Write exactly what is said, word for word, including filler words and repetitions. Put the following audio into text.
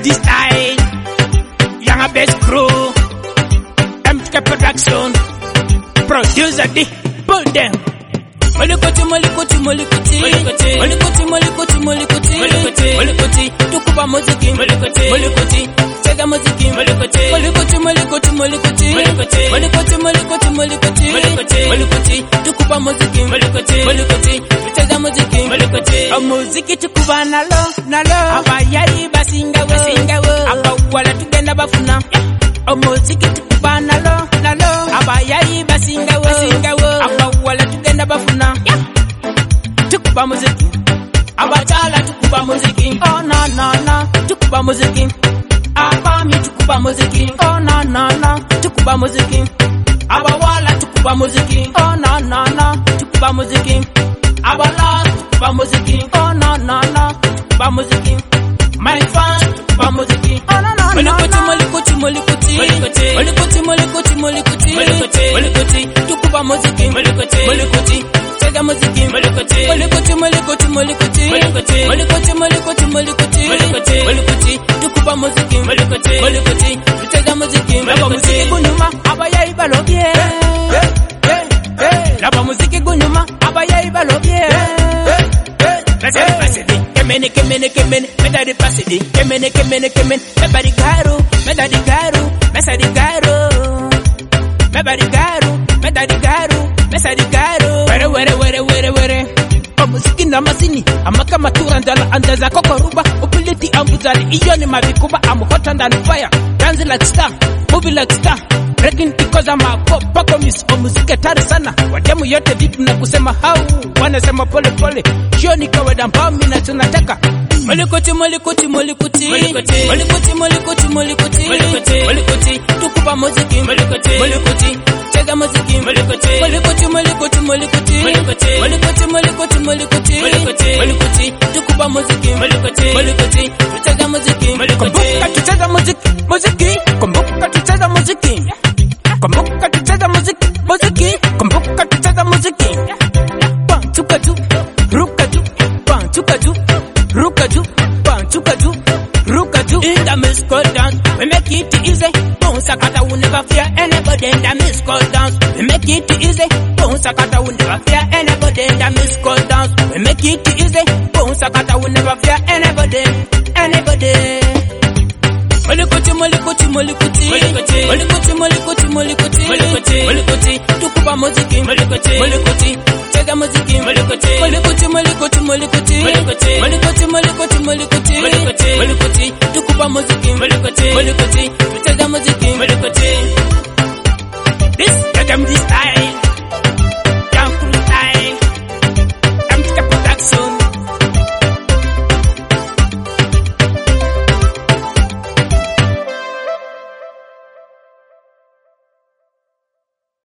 M D Style, Young Best Crew, M T K Production, Producer D, pull them. Molikuti, molikuti, molikuti, molikuti, molikuti, molikuti, molikuti, molikuti, molikuti, tukuba muziki, molikuti, molikuti, chega muziki, molikuti, molikuti, molikuti, molikuti, molikuti, molikuti, molikuti, molikuti, molikuti, molikuti, tukuba muziki, molikuti, molikuti, chega muziki, molikuti, muziki tukuba nalo, nalo, abayari basinga we, basinga we, abawala tugenda bafuna, muziki tukuba nalo, nalo, abayari basinga we, basinga we, abawala tugenda bafuna. Tukuba muziki, abachala tukuba muziki, oh no no no, tukuba muziki, abami tukuba muziki, oh no no no, tukuba muziki, abawala tukuba muziki, oh no no no, tukuba muziki, abala tukuba muziki, oh no no no, tukuba muziki, my fans tukuba muziki, oh no no no, molikuti molikuti molikuti molikuti molikuti molikuti molikuti molikuti tukuba muziki, molikuti molikuti chega muziki, molikuti molikuti molikuti molikuti molikuti molikuti molikuti molikuti molikuti molikuti tukuba muziki, molikuti molikuti chega muziki, laba muziki gunyuma abayayi balobye, laba muziki gunyuma abayayi balobye. Mesari pasidi, kemene kemene kemene, medari pasidi, kemene kemene kemene, mebari garu, medari garu, mesari garu, mebari garu, medari garu, mesari garu. Were were were were were. Muziki na masini, amaka matura ndala andaza kokoruba, upiliti ambuzali, iyo ni mavikuba, I'm hotter than fire, dancing like star, moving like star, breaking because I'm a pop, pako miss, o muziki tari sana, wademu yote vitu na kusema hau, wanasema pole pole, shio ni kaweda mbao mina tunataka. Molikuti molikuti molikuti molikuti molikuti molikuti molikuti molikuti molikuti tukuba muziki, molikuti molikuti chega muziki, molikuti molikuti molikuti molikuti molikuti molikuti molikuti molikuti molikuti molikuti tukuba muziki, molikuti molikuti chega muziki, kumbuka tucheza muziki muziki, kumbuka tucheza muziki, kumbuka tucheza muziki muziki, kumbuka tucheza muziki. Panchuka juu ruka juu, panchuka juu ruka juu, panchuka juu ruka juu. In the musical dance we make it easy, don't sakata we never fear anybody. In the musical dance we make it easy, don't sakata we never fear anybody. In the musical dance we make it easy, don't sakata we never fear anybody, anybody. Molikuti molikuti molikuti molikuti molikuti molikuti molikuti molikuti molikuti tukuba muziki, molikuti molikuti chega muziki, molikuti molikuti molikuti molikuti molikuti molikuti molikuti molikuti molikuti tukuba muziki, molikuti molikuti